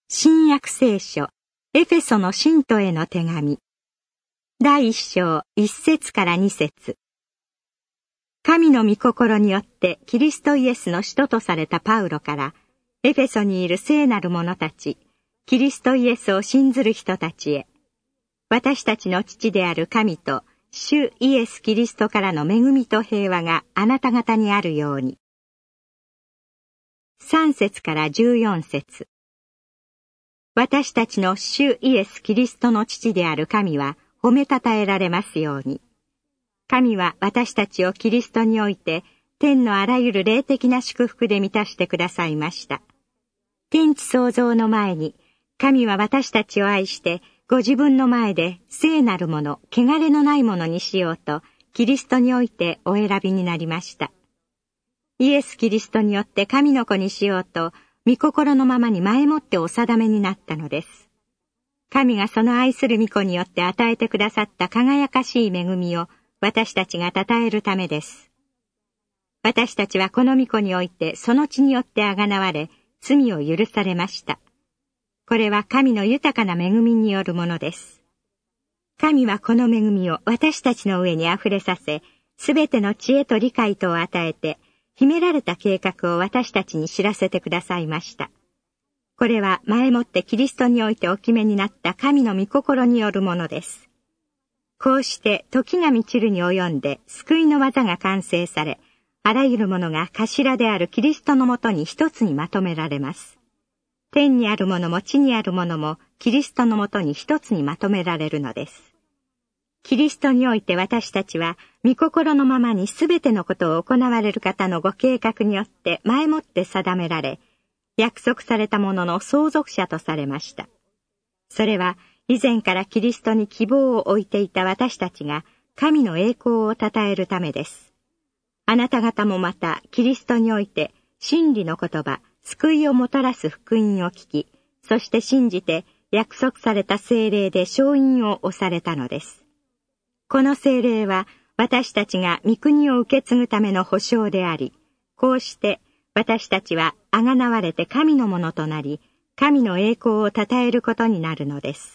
新約聖書、エフェソの信徒への手紙。第1章1節から2節。神の御心によってキリストイエスの使徒とされたパウロから、エフェソにいる聖なる者たち、キリストイエスを信ずる人たちへ、私たちの父である神と、主イエス・キリストからの恵みと平和があなた方にあるように。3節から14節。私たちの主イエス・キリストの父である神は褒めたたえられますように。神は私たちをキリストにおいて天のあらゆる霊的な祝福で満たしてくださいました。天地創造の前に神は私たちを愛してご自分の前で聖なるもの、汚れのないものにしようとキリストにおいてお選びになりました。イエス・キリストによって神の子にしようと御心のままに前もってお定めになったのです。神がその愛する御子によって与えてくださった輝かしい恵みを私たちが称えるためです。私たちはこの御子においてその血によってあがなわれ、罪を許されました。これは神の豊かな恵みによるものです。神はこの恵みを私たちの上にあふれさせ、すべての知恵と理解とを与えて、秘められた計画を私たちに知らせてくださいました。これは前もってキリストにおいてお決めになった神の御心によるものです。こうして時が満ちるに及んで救いの技が完成され、あらゆるものが頭であるキリストのもとに一つにまとめられます。天にあるものも地にあるものもキリストのもとに一つにまとめられるのです。キリストにおいて私たちは、御心のままにすべてのことを行われる方のご計画によって前もって定められ、約束されたものの相続者とされました。それは、以前からキリストに希望を置いていた私たちが、神の栄光を称えるためです。あなた方もまた、キリストにおいて、真理の言葉、救いをもたらす福音を聞き、そして信じて、約束された聖霊で承認を押されたのです。この聖霊は私たちが御国を受け継ぐための保証であり、こうして私たちはあがなわれて神のものとなり、神の栄光を称えることになるのです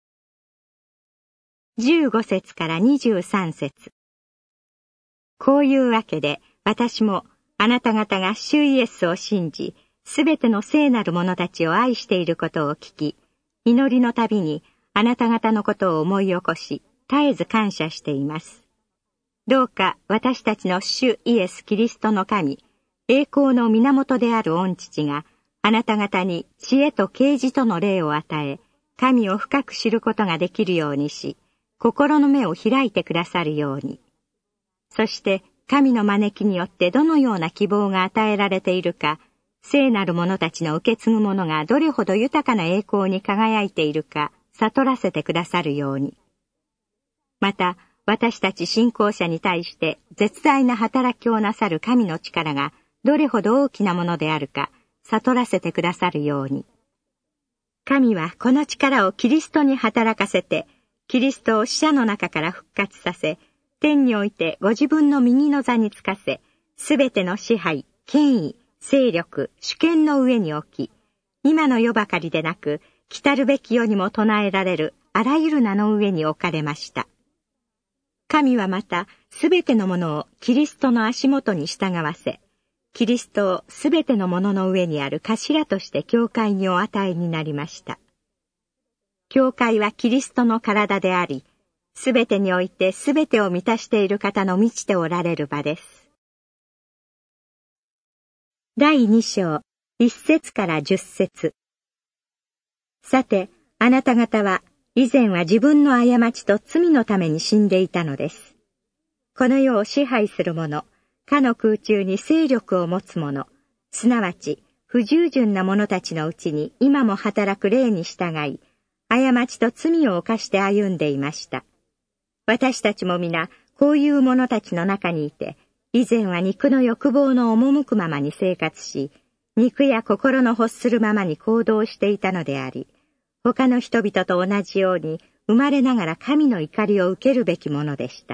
。15節から23節。こういうわけで私もあなた方が主イエスを信じ、すべての聖なる者たちを愛していることを聞き、祈りのたびにあなた方のことを思い起こし、絶えず感謝しています。どうか私たちの主イエス・キリストの神、栄光の源である御父があなた方に知恵と啓示との霊を与え、神を深く知ることができるようにし、心の目を開いてくださるように。そして神の招きによってどのような希望が与えられているか、聖なる者たちの受け継ぐ者がどれほど豊かな栄光に輝いているか悟らせてくださるように。また、私たち信仰者に対して絶大な働きをなさる神の力がどれほど大きなものであるか悟らせてくださるように。神はこの力をキリストに働かせて、キリストを死者の中から復活させ、天においてご自分の右の座につかせ、すべての支配、権威、勢力、主権の上に置き、今の世ばかりでなく、来るべき世にも唱えられるあらゆる名の上に置かれました。神はまた、すべてのものをキリストの足元に従わせ、キリストをすべてのものの上にある頭として教会にお与えになりました。教会はキリストの体であり、すべてにおいてすべてを満たしている方の満ちておられる場です。第2章、1節から10節。さて、あなた方は、以前は自分の過ちと罪のために死んでいたのです。この世を支配する者、かの空中に勢力を持つ者、すなわち不従順な者たちのうちに今も働く霊に従い、過ちと罪を犯して歩んでいました。私たちも皆、こういう者たちの中にいて、以前は肉の欲望の赴くままに生活し、肉や心の欲するままに行動していたのであり、他の人々と同じように生まれながら神の怒りを受けるべきものでした。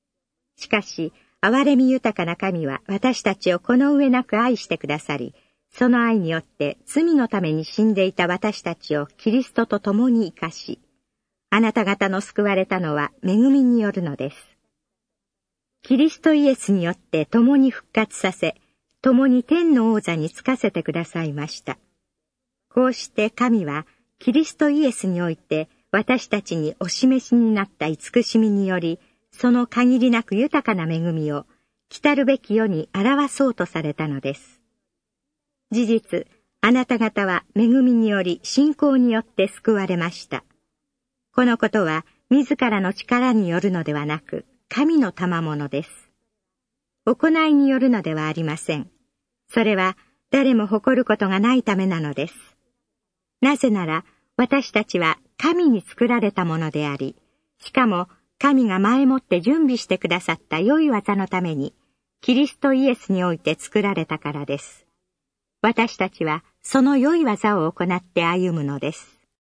しかし、憐れみ豊かな神は私たちをこの上なく愛してくださり、 その愛によって罪のために死んでいた私たちをキリストと共に生かし、あなた方の救われたのは恵みによるのです。キリストイエスによって共に復活させ、共に天の王座につかせてくださいました。こうして神はキリストイエスにおいて私たちにお示しになった慈しみにより、その限りなく豊かな恵みを来るべき世に表そうとされたのです。事実、あなた方は恵みにより信仰によって救われました。このことは自らの力によるのではなく、神の賜物です。行いによるのではありません。それは誰も誇ることがないためなのです。なぜなら、私たちは神に作られたものであり、しかも神が前もって準備してくださった良い技のために、キリストイエスにおいて作られたからです。私たちはその良い技を行って歩むのです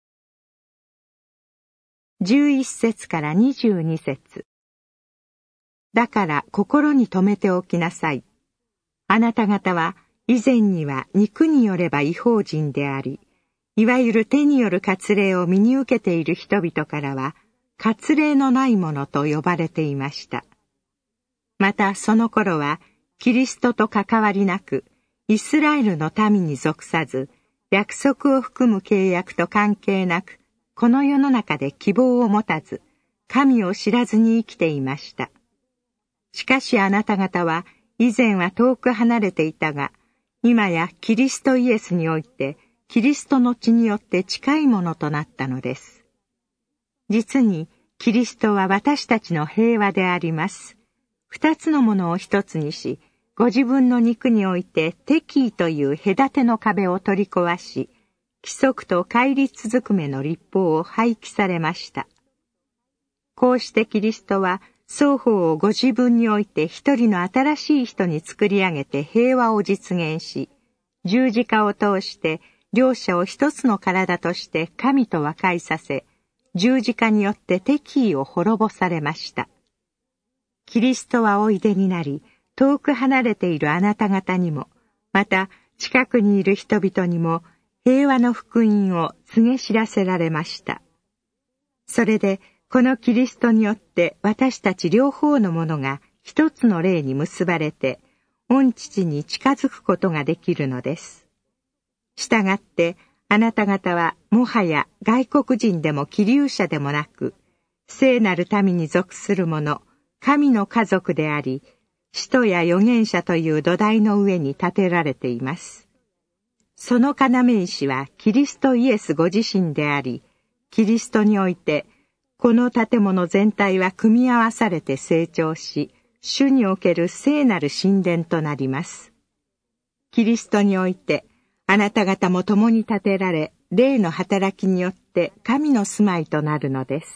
。11節から22節。だから心に留めておきなさい。あなた方は以前には肉によれば異邦人であり、いわゆる手による割礼を身に受けている人々からは、割礼のないものと呼ばれていました。またその頃は、キリストと関わりなく、イスラエルの民に属さず、約束を含む契約と関係なく、この世の中で希望を持たず、神を知らずに生きていました。しかしあなた方は、以前は遠く離れていたが、今やキリストイエスにおいて、キリストの血によって近いものとなったのです。実に、キリストは私たちの平和であります。二つのものを一つにし、ご自分の肉において敵意という隔ての壁を取り壊し、規則と戒律ずくめの律法を廃棄されました。こうしてキリストは双方をご自分において一人の新しい人に作り上げて平和を実現し、十字架を通して両者を一つの体として神と和解させ、十字架によって敵意を滅ぼされました。キリストはおいでになり、遠く離れているあなた方にも、また近くにいる人々にも平和の福音を告げ知らせられました。それで、このキリストによって私たち両方のものが一つの霊に結ばれて、御父に近づくことができるのです。したがって、あなた方はもはや外国人でも寄留者でもなく、聖なる民に属する者、神の家族であり、使徒や預言者という土台の上に建てられています。その要石はキリストイエスご自身であり、キリストにおいて、この建物全体は組み合わされて成長し、主における聖なる神殿となります。キリストにおいて、あなた方も共に建てられ、霊の働きによって神の住まいとなるのです。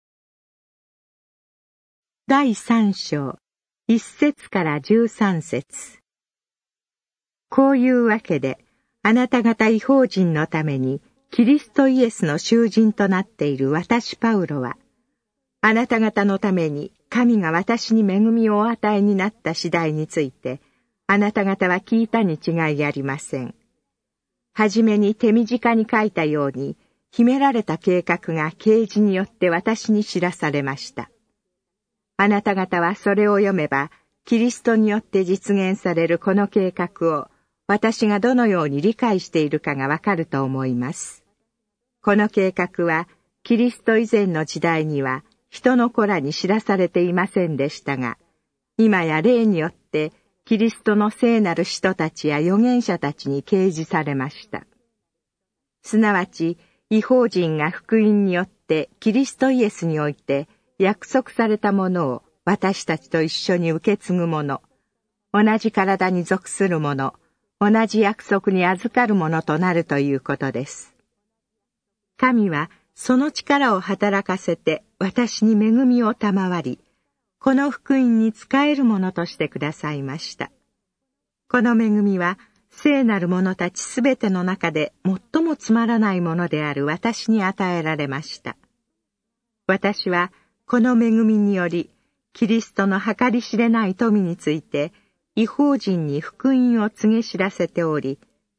第3章、1節から13節。こういうわけで、あなた方異邦人のために、キリストイエスの囚人となっている私パウロは、あなた方のために神が私に恵みをお与えになった次第について、あなた方は聞いたに違いありません。はじめに手短に書いたように、秘められた計画が啓示によって私に知らされました。あなた方はそれを読めば、キリストによって実現されるこの計画を、私がどのように理解しているかがわかると思います。この計画は、キリスト以前の時代には、人の子らに知らされていませんでしたが、今や霊によって、キリストの聖なる使徒たちや預言者たちに掲示されました。すなわち、異邦人が福音によってキリストイエスにおいて約束されたものを私たちと一緒に受け継ぐ者、同じ体に属する者、同じ約束に預かる者となるということです。神はその力を働かせて私に恵みを賜り、この福音に仕えるものとしてくださいました。この恵みは聖なる者たちすべての中で最もつまらないものである私に与えられました。私はこの恵みにより、キリストの計り知れない富について、異邦人に福音を告げ知らせており、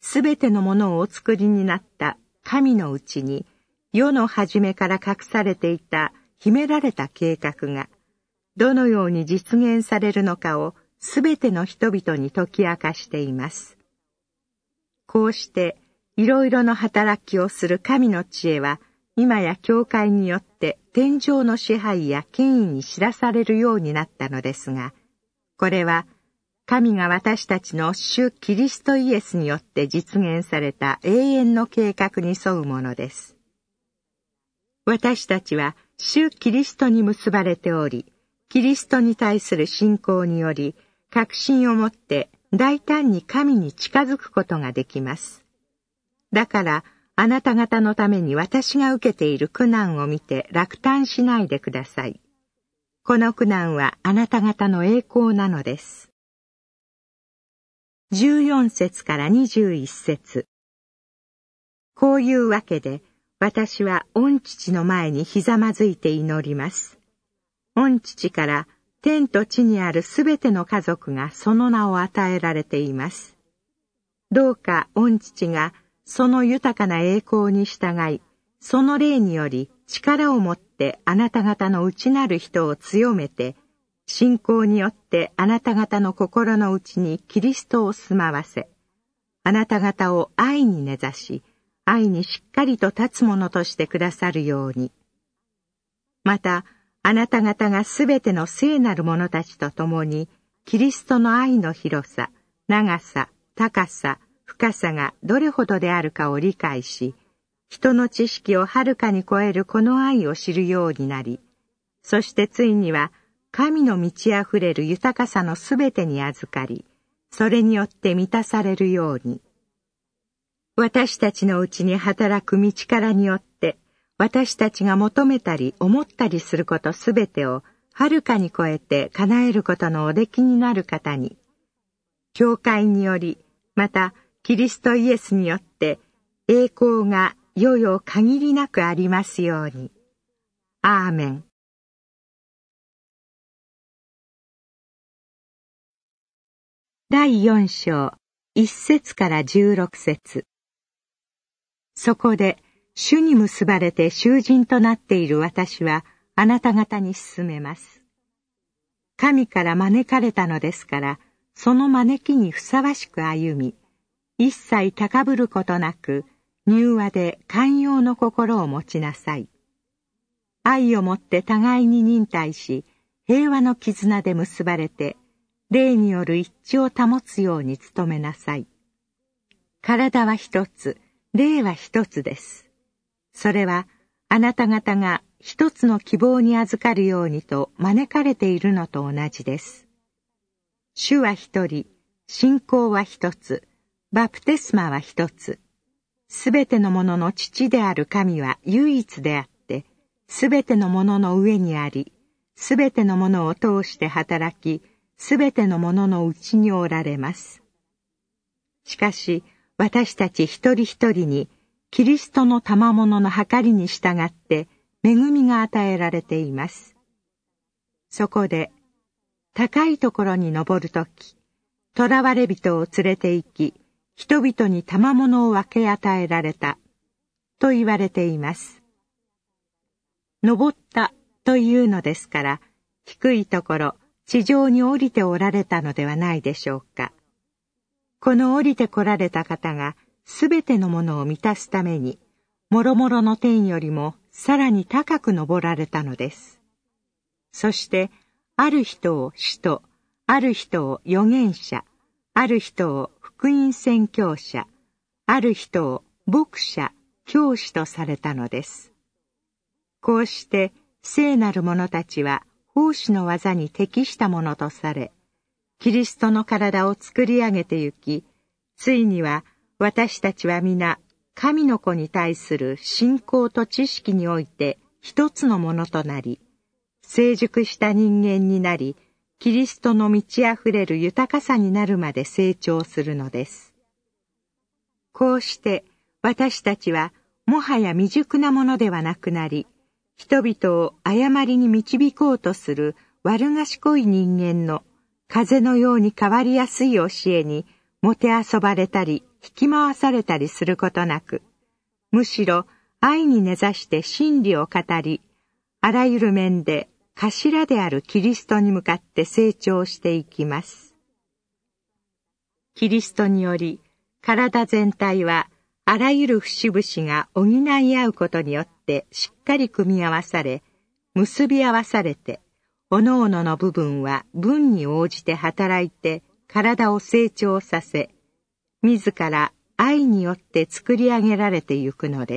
すべてのものをお作りになった神のうちに、世の初めから隠されていた秘められた計画が、どのように実現されるのかをすべての人々に解き明かしています。こうしていろいろな働きをする神の知恵は、今や教会によって天上の支配や権威に知らされるようになったのですが、これは神が私たちの主キリストイエスによって実現された永遠の計画に沿うものです。私たちは主キリストに結ばれており、キリストに対する信仰により、確信を持って大胆に神に近づくことができます。だから、あなた方のために私が受けている苦難を見て落胆しないでください。この苦難はあなた方の栄光なのです。14節から21節。こういうわけで、私は御父の前にひざまずいて祈ります。御父から天と地にあるすべての家族がその名を与えられています。どうか御父がその豊かな栄光に従い、その霊により力を持ってあなた方の内なる人を強めて、信仰によってあなた方の心の内にキリストを住まわせ、あなた方を愛に根ざし、愛にしっかりと立つものとしてくださるように。また、あなた方がすべての聖なる者たちと共に、キリストの愛の広さ、長さ、高さ、深さがどれほどであるかを理解し、人の知識をはるかに超えるこの愛を知るようになり、そしてついには神の満ち溢れる豊かさのすべてに預かり、それによって満たされるように。私たちのうちに働く道からによって、私たちが求めたり思ったりすることすべてをはるかに超えて叶えることのおできになる方に、教会により、またキリストイエスによって栄光が世々限りなくありますように。アーメン。第4章、1節から16節。そこで、主に結ばれて囚人となっている私は、あなた方に勧めます。神から招かれたのですから、その招きにふさわしく歩み、一切高ぶることなく、柔和で寛容の心を持ちなさい。愛をもって互いに忍耐し、平和の絆で結ばれて、霊による一致を保つように努めなさい。体は一つ、霊は一つです。それは、あなた方が一つの希望に預かるようにと招かれているのと同じです。主は一人、信仰は一つ、バプテスマは一つ。すべてのものの父である神は唯一であって、すべてのものの上にあり、すべてのものを通して働き、すべてのもののうちにおられます。しかし、私たち一人一人に、キリストの賜物の計りに従って、恵みが与えられています。そこで、高いところに登るとき、囚われ人を連れて行き、人々に賜物を分け与えられた、と言われています。登ったというのですから、低いところ、地上に降りておられたのではないでしょうか。この降りて来られた方が、すべてのものを満たすために、もろもろの天よりもさらに高く登られたのです。そして、ある人を使徒、ある人を預言者、ある人を福音宣教者、ある人を牧者、教師とされたのです。こうして聖なる者たちは奉仕の技に適したものとされ、キリストの体を作り上げてゆき、ついには私たちは皆神の子に対する信仰と知識において一つのものとなり、成熟した人間になり、キリストの満ち溢れる豊かさになるまで成長するのです。こうして私たちはもはや未熟なものではなくなり、人々を誤りに導こうとする悪賢い人間の風のように変わりやすい教えにもてあそばれたり引き回されたりすることなく、むしろ愛に根ざして真理を語り、あらゆる面で頭であるキリストに向かって成長していきます。キリストにより、体全体はあらゆる節々が補い合うことによってしっかり組み合わされ、結び合わされて、各々の部分は分に応じて働いて体を成長させ、自ら愛によって作り上げられてゆくのです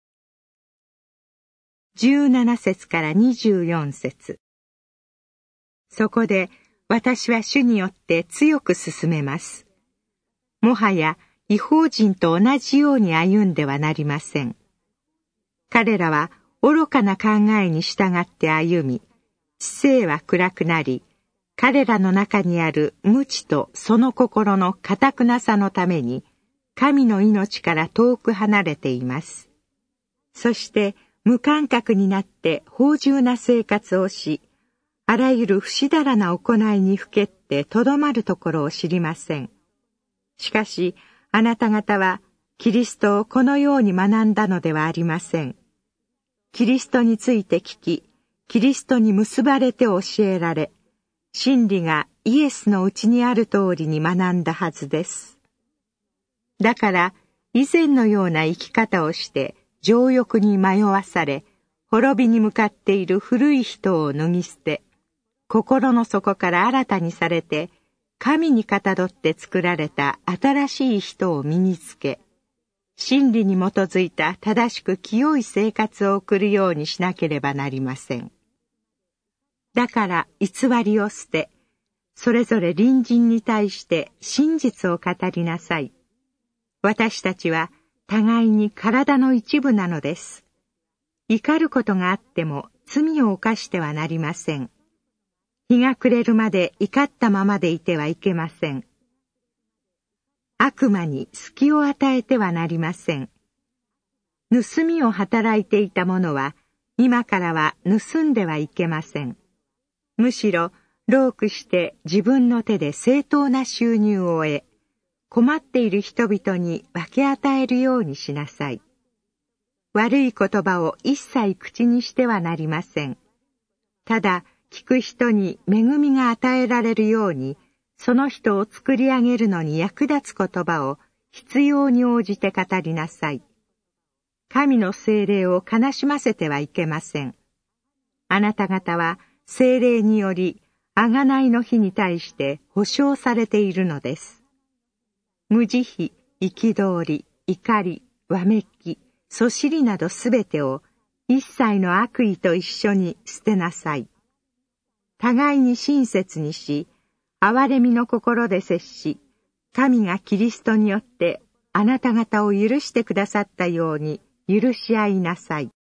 。17節から24節。そこで私は主によって強く進めます。もはや異邦人と同じように歩んではなりません。彼らは愚かな考えに従って歩み、知性は暗くなり、彼らの中にある無知とその心の堅くなさのために、神の命から遠く離れています。そして無感覚になって芳醇な生活をし、あらゆる不死だらな行いにふけってとどまるところを知りません。しかし、あなた方はキリストをこのように学んだのではありません。キリストについて聞き、キリストに結ばれて教えられ、真理がイエスのうちにある通りに学んだはずです。だから、以前のような生き方をして、情欲に迷わされ、滅びに向かっている古い人を脱ぎ捨て、心の底から新たにされて、神にかたどって作られた新しい人を身につけ、真理に基づいた正しく清い生活を送るようにしなければなりません。だから偽りを捨て、それぞれ隣人に対して真実を語りなさい。私たちは互いに体の一部なのです。怒ることがあっても罪を犯してはなりません。日が暮れるまで怒ったままでいてはいけません。悪魔に隙を与えてはなりません。盗みを働いていた者は、今からは盗んではいけません。むしろ、労苦して自分の手で正当な収入を得、困っている人々に分け与えるようにしなさい。悪い言葉を一切口にしてはなりません。ただ、聞く人に恵みが与えられるように、その人を作り上げるのに役立つ言葉を必要に応じて語りなさい。神の聖霊を悲しませてはいけません。あなた方は聖霊により、贖いの日に対して保証されているのです。無慈悲、憤り、怒り、わめき、そしりなどすべてを一切の悪意と一緒に捨てなさい。互いに親切にし、憐れみの心で接し、神がキリストによってあなた方を許してくださったように許し合いなさい。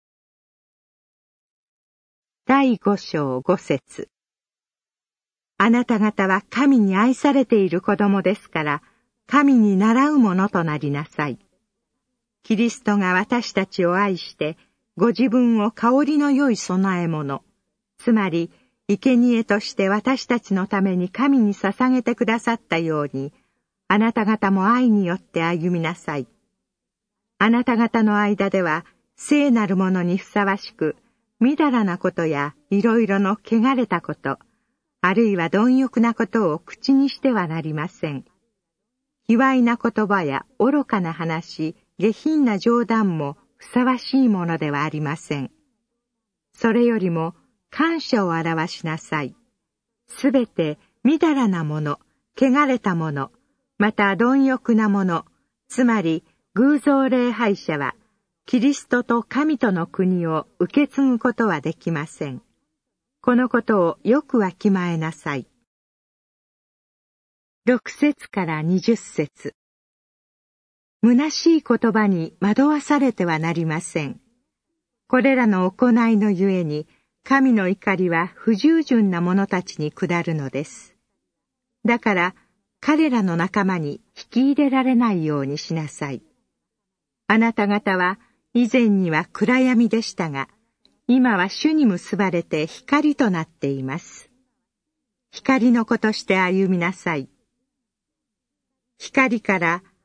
第5章5節。あなた方は神に愛されている子供ですから、神に倣うものとなりなさい。キリストが私たちを愛して、ご自分を香りの良い供え物、つまり、生贄として私たちのために神に捧げてくださったように、あなた方も愛によって歩みなさい。あなた方の間では、聖なるものにふさわしく、みだらなことやいろいろの汚れたこと、あるいは貪欲なことを口にしてはなりません。卑猥な言葉や愚かな話、下品な冗談もふさわしいものではありません。それよりも、感謝を表しなさい。すべてみだらなもの、汚れたもの、また貪欲なもの、つまり偶像礼拝者は、キリストと神との国を受け継ぐことはできません。このことをよくわきまえなさい。6節から20節。虚しい言葉に惑わされてはなりません。これらの行いのゆえに、神の怒りは不従順な者たちに下るのです。だから、彼らの仲間に引き入れられないようにしなさい。あなた方は以前には暗闇でしたが、今は主に結ばれて光となっています。光の子として歩みなさい。光から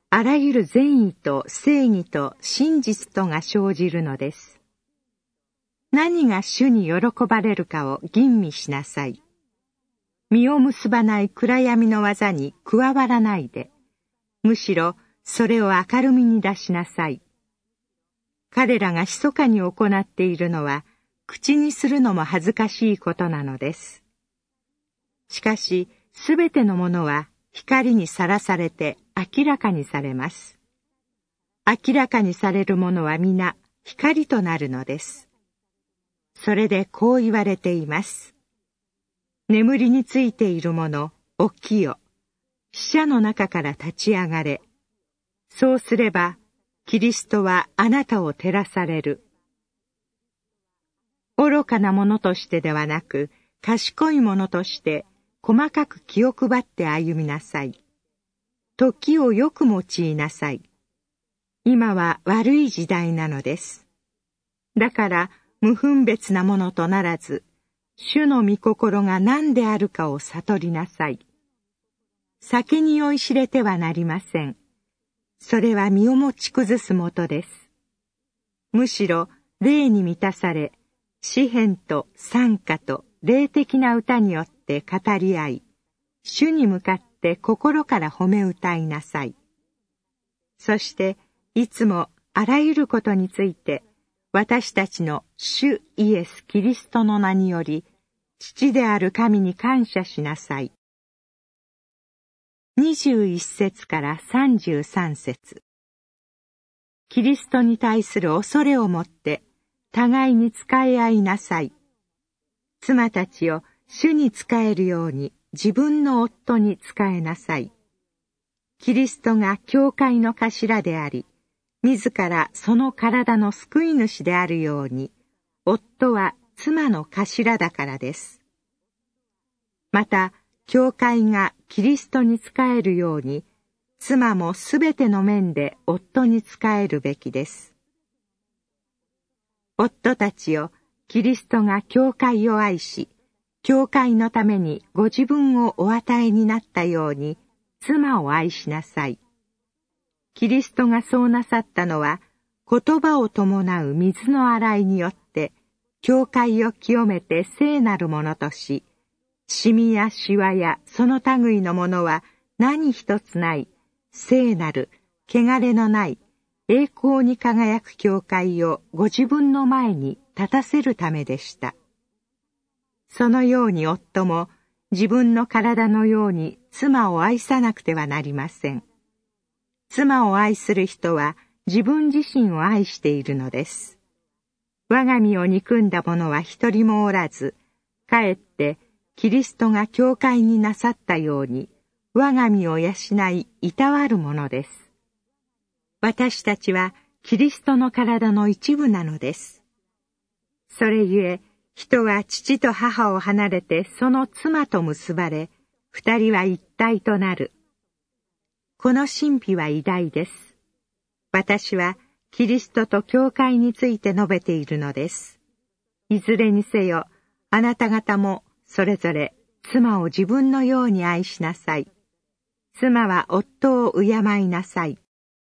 あらゆる善意と正義と真実とが生じるのです。何が主に喜ばれるかを吟味しなさい。実を結ばない暗闇の技に加わらないで、むしろそれを明るみに出しなさい。彼らが密かに行っているのは、口にするのも恥ずかしいことなのです。しかし、すべてのものは光にさらされて明らかにされます。明らかにされるものは皆光となるのです。それでこう言われています。眠りについているもの、起きよ。死者の中から立ち上がれ。そうすれば、キリストはあなたを照らされる。愚かなものとしてではなく、賢いものとして、細かく気を配って歩みなさい。時をよく用いなさい。今は悪い時代なのです。だから、無分別なものとならず、主の御心が何であるかを悟りなさい。酒に酔いしれてはなりません。それは身を持ち崩すもとです。むしろ、霊に満たされ、詩篇と賛歌と霊的な歌によって語り合い、主に向かって心から褒め歌いなさい。そして、いつもあらゆることについて、私たちの主イエス・キリストの名により、父である神に感謝しなさい。21節から33節。キリストに対する恐れをもって、互いに仕え合いなさい。妻たちを主に仕えるように自分の夫に仕えなさい。キリストが教会の頭であり、自らその体の救い主であるように、夫は妻の頭だからです。また、教会がキリストに仕えるように、妻もすべての面で夫に仕えるべきです。夫たちよ、キリストが教会を愛し、教会のためにご自分をお与えになったように、妻を愛しなさい。キリストがそうなさったのは、言葉を伴う水の洗いによって、教会を清めて聖なるものとし、シミやシワやその類のものは何一つない、聖なる、汚れのない、栄光に輝く教会をご自分の前に立たせるためでした。そのように夫も自分の体のように妻を愛さなくてはなりません。妻を愛する人は自分自身を愛しているのです。我が身を憎んだ者は一人もおらず、かえってキリストが教会になさったように、我が身を養い、いたわるものです。私たちはキリストの体の一部なのです。それゆえ、人は父と母を離れてその妻と結ばれ、二人は一体となる。この神秘は偉大です。私はキリストと教会について述べているのです。いずれにせよ、あなた方もそれぞれ妻を自分のように愛しなさい。妻は夫を敬いなさい。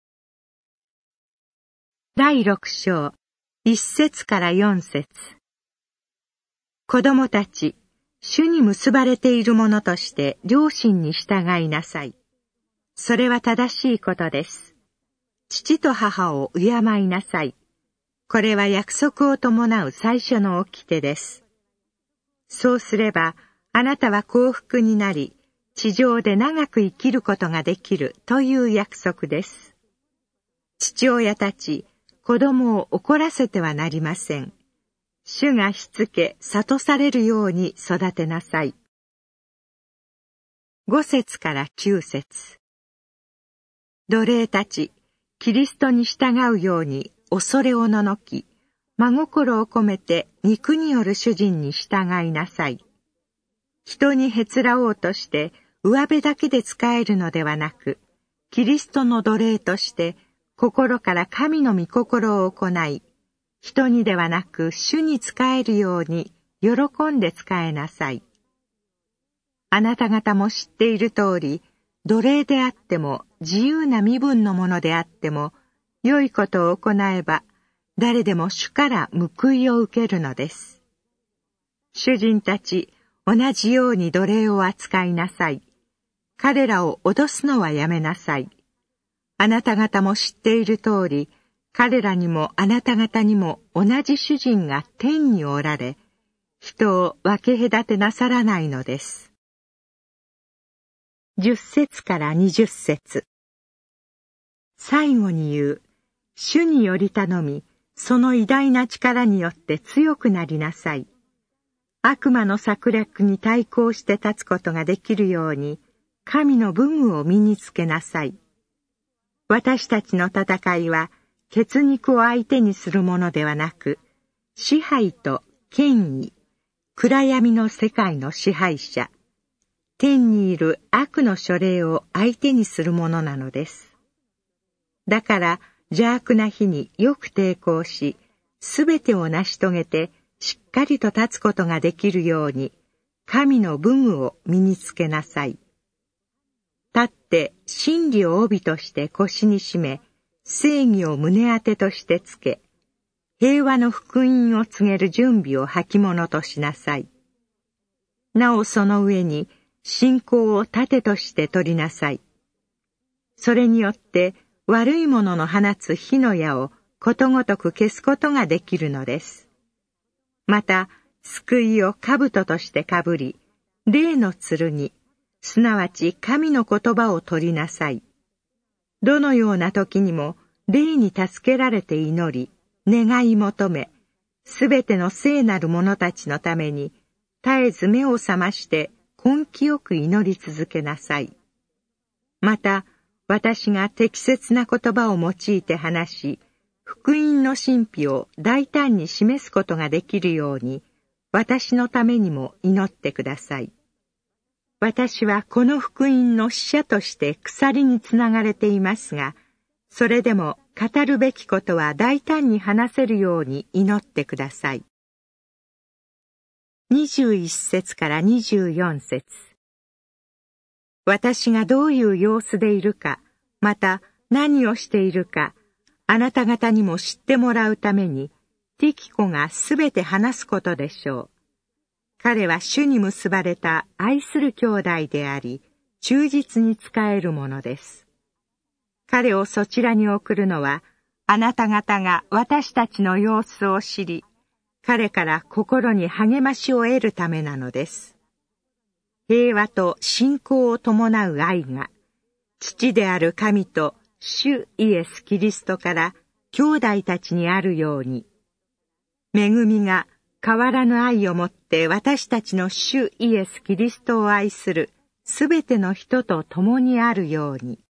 第6章、1節から4節。子供たち、主に結ばれているものとして両親に従いなさい。それは正しいことです。父と母を敬いなさい。これは約束を伴う最初の掟です。そうすれば、あなたは幸福になり、地上で長く生きることができるという約束です。父親たち、子供を怒らせてはなりません。主がしつけ、諭されるように育てなさい。5節から9節。奴隷たち、キリストに従うように恐れおののき、真心を込めて肉による主人に従いなさい。人にへつらおうとして上辺だけで仕えるのではなく、キリストの奴隷として心から神の御心を行い、人にではなく主に仕えるように喜んで仕えなさい。あなた方も知っている通り、奴隷であっても自由な身分のものであっても、良いことを行えば、誰でも主から報いを受けるのです。主人たち、同じように奴隷を扱いなさい。彼らを脅すのはやめなさい。あなた方も知っている通り、彼らにもあなた方にも同じ主人が天におられ、人を分け隔てなさらないのです。10節から20節。最後に言う、主により頼み、その偉大な力によって強くなりなさい。悪魔の策略に対抗して立つことができるように、神の武具を身につけなさい。私たちの戦いは、血肉を相手にするものではなく、支配と権威、暗闇の世界の支配者、天にいる悪の書類を相手にするものなのです。だから邪悪な日によく抵抗し、すべてを成し遂げてしっかりと立つことができるように、神の武具を身につけなさい。立って真理を帯として腰に締め、正義を胸当てとしてつけ、平和の福音を告げる準備を履物としなさい。なおその上に信仰を盾として取りなさい。それによって悪いものの放つ火の矢をことごとく消すことができるのです。また、救いを兜としてかぶり、霊の剣、すなわち神の言葉を取りなさい。どのような時にも霊に助けられて祈り、願い求め、すべての聖なる者たちのために、絶えず目を覚まして根気よく祈り続けなさい。また、私が適切な言葉を用いて話し、福音の神秘を大胆に示すことができるように、私のためにも祈ってください。私はこの福音の使者として鎖につながれていますが、それでも語るべきことは大胆に話せるように祈ってください。21節から24節。私がどういう様子でいるか、また何をしているか、あなた方にも知ってもらうために、ティキコがすべて話すことでしょう。彼は主に結ばれた愛する兄弟であり、忠実に仕えるものです。彼をそちらに送るのは、あなた方が私たちの様子を知り、彼から心に励ましを得るためなのです。平和と信仰を伴う愛が、父である神と主イエス・キリストから兄弟たちにあるように、恵みが変わらぬ愛をもって私たちの主イエス・キリストを愛するすべての人と共にあるように。